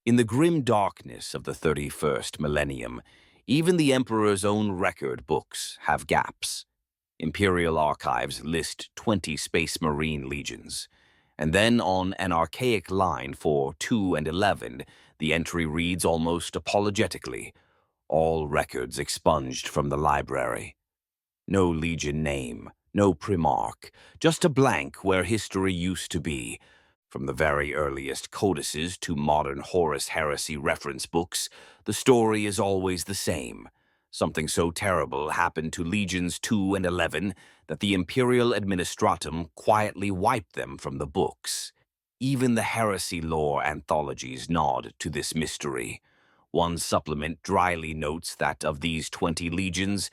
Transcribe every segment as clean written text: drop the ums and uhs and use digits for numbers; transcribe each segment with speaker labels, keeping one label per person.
Speaker 1: In the grim darkness of the 31st millennium, even the Emperor's own record books have gaps. Imperial archives list 20 Space Marine legions. And then on an archaic line for 2 and 11, the entry reads almost apologetically, all records expunged from the library. No legion name, no primarch, just a blank where history used to be. From the very earliest codices to modern Horus Heresy reference books, the story is always the same. Something so terrible happened to Legions 2 and 11 that the Imperial Administratum quietly wiped them from the books. Even the heresy lore anthologies nod to this mystery. One supplement dryly notes that of these 20 legions,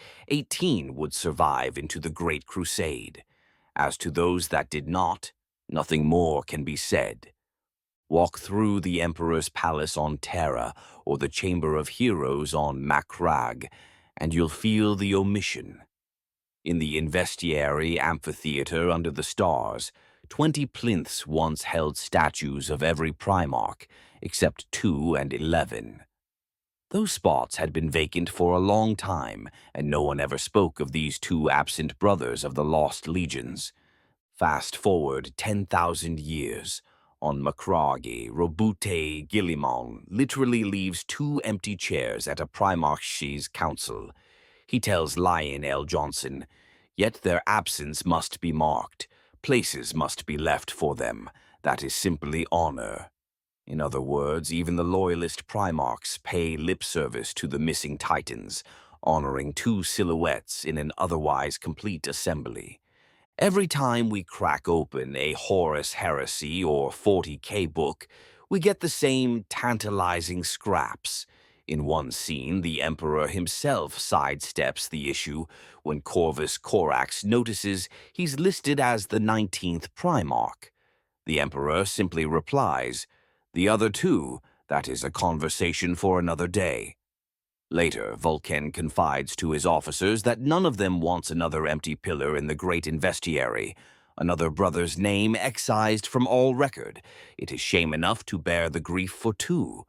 Speaker 1: 18 would survive into the Great Crusade. As to those that did not, nothing more can be said. Walk through the Emperor's Palace on Terra or the Chamber of Heroes on Macragge, and you'll feel the omission. In the Investiary Amphitheater under the stars, 20 plinths once held statues of every Primarch, except 2 and 11. Those spots had been vacant for a long time, and no one ever spoke of these two absent brothers of the lost legions. Fast forward 10,000 years. On Macragge, Roboute Guilliman literally leaves two empty chairs at a Primarch's council. He tells Lion L. Johnson, "Yet their absence must be marked. Places must be left for them. That is simply honor." In other words, even the loyalist Primarchs pay lip service to the missing Titans, honoring two silhouettes in an otherwise complete assembly. Every time we crack open a Horus Heresy or 40K book, we get the same tantalizing scraps. In one scene, the Emperor himself sidesteps the issue when Corvus Corax notices he's listed as the 19th Primarch. The Emperor simply replies, "The other two, that is a conversation for another day." Later, Vulcan confides to his officers that none of them wants another empty pillar in the Great Investiary, another brother's name excised from all record. It is shame enough to bear the grief for two.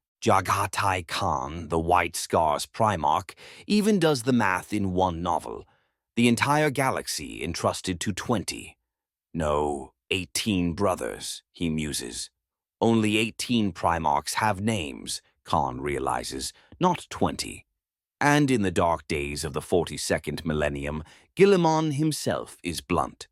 Speaker 1: Jaghatai Khan, the White Scars Primarch, even does the math in one novel. The entire galaxy entrusted to 20. No, 18 brothers, he muses. Only 18 Primarchs have names, Khan realizes, not 20. And in the dark days of the 42nd millennium, Guilliman himself is blunt.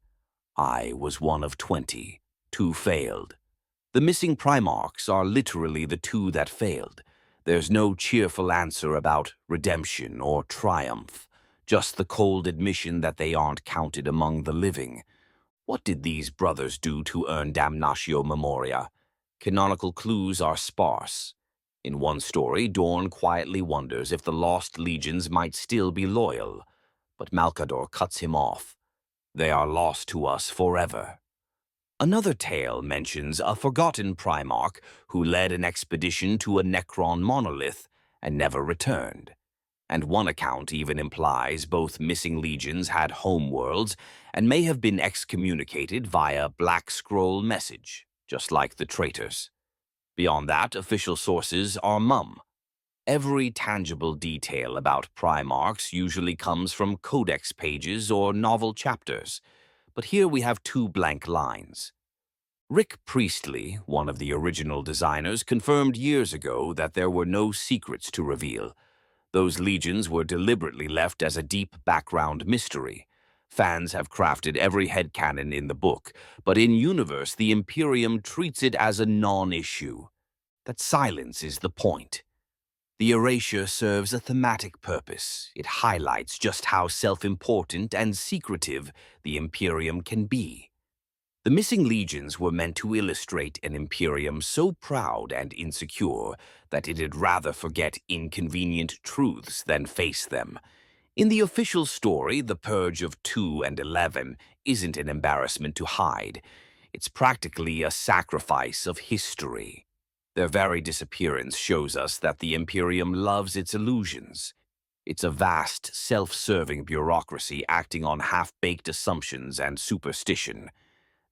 Speaker 1: "I was one of 20. Two failed." The missing Primarchs are literally the two that failed. There's no cheerful answer about redemption or triumph, just the cold admission that they aren't counted among the living. What did these brothers do to earn damnatio memoria? Canonical clues are sparse. In one story, Dorn quietly wonders if the lost legions might still be loyal, but Malcador cuts him off. "They are lost to us forever." Another tale mentions a forgotten Primarch who led an expedition to a Necron monolith and never returned. And one account even implies both missing legions had homeworlds and may have been excommunicated via Black Scroll message, just like the traitors. Beyond that, official sources are mum. Every tangible detail about Primarchs usually comes from codex pages or novel chapters, but here we have two blank lines. Rick Priestley, one of the original designers, confirmed years ago that there were no secrets to reveal. Those legions were deliberately left as a deep background mystery. Fans have crafted every headcanon in the book, but in universe, the Imperium treats it as a non-issue. That silence is the point. The erasure serves a thematic purpose. It highlights just how self-important and secretive the Imperium can be. The missing legions were meant to illustrate an Imperium so proud and insecure that it'd rather forget inconvenient truths than face them. In the official story, the purge of 2 and 11 isn't an embarrassment to hide. It's practically a sacrifice of history. Their very disappearance shows us that the Imperium loves its illusions. It's a vast, self-serving bureaucracy acting on half-baked assumptions and superstition.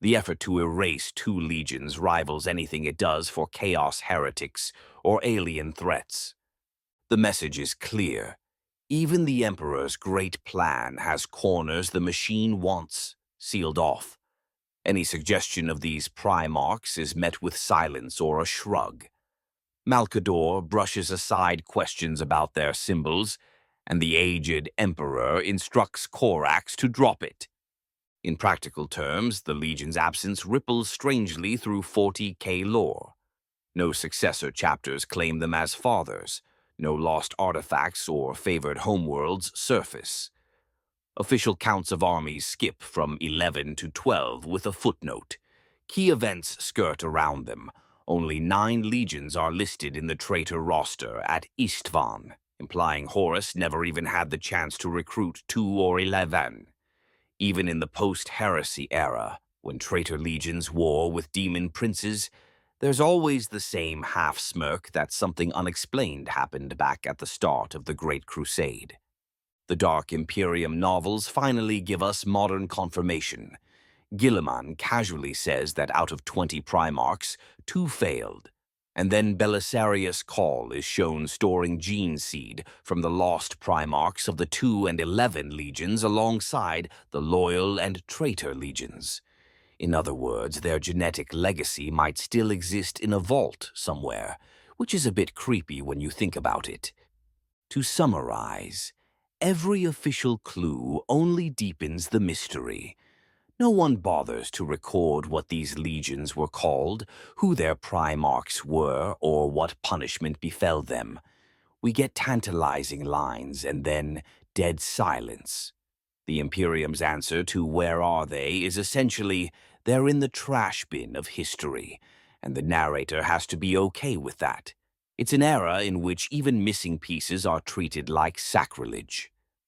Speaker 1: The effort to erase two legions rivals anything it does for chaos heretics or alien threats. The message is clear. Even the Emperor's great plan has corners the machine wants sealed off. Any suggestion of these Primarchs is met with silence or a shrug. Malcador brushes aside questions about their symbols, and the aged Emperor instructs Corax to drop it. In practical terms, the Legion's absence ripples strangely through 40K lore. No successor chapters claim them as fathers. No lost artifacts or favored homeworlds surface. Official counts of armies skip from 11 to 12 with a footnote. Key events skirt around them. Only 9 legions are listed in the traitor roster at Istvan, implying Horus never even had the chance to recruit 2 or 11. Even in the post-heresy era, when traitor legions war with demon princes, there's always the same half-smirk that something unexplained happened back at the start of the Great Crusade. The Dark Imperium novels finally give us modern confirmation. Gilliman casually says that out of 20 Primarchs, 2 failed, and then Belisarius Cawl is shown storing gene seed from the lost Primarchs of the 2 and 11 legions alongside the loyal and traitor legions. In other words, their genetic legacy might still exist in a vault somewhere, which is a bit creepy when you think about it. To summarize, every official clue only deepens the mystery. No one bothers to record what these legions were called, who their Primarchs were, or what punishment befell them. We get tantalizing lines and then dead silence. The Imperium's answer to "where are they" is essentially, they're in the trash bin of history, and the narrator has to be okay with that. It's an era in which even missing pieces are treated like sacrilege.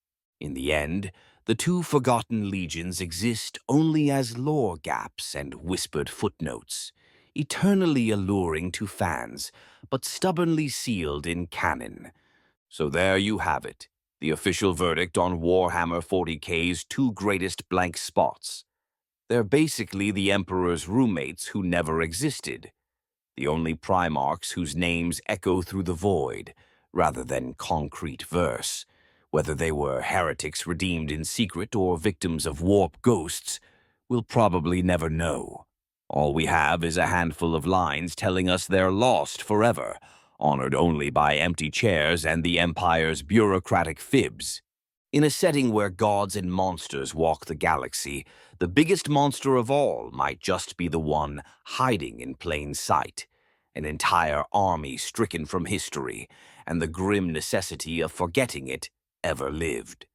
Speaker 1: In the end, the 2 forgotten legions exist only as lore gaps and whispered footnotes, eternally alluring to fans, but stubbornly sealed in canon. So there you have it, the official verdict on Warhammer 40K's 2 greatest blank spots. They're basically the Emperor's roommates who never existed, the only Primarchs whose names echo through the void, rather than concrete verse. Whether they were heretics redeemed in secret or victims of warp ghosts, we'll probably never know. All we have is a handful of lines telling us they're lost forever, honored only by empty chairs and the Empire's bureaucratic fibs. In a setting where gods and monsters walk the galaxy, the biggest monster of all might just be the one hiding in plain sight, an entire army stricken from history, and the grim necessity of forgetting it ever lived.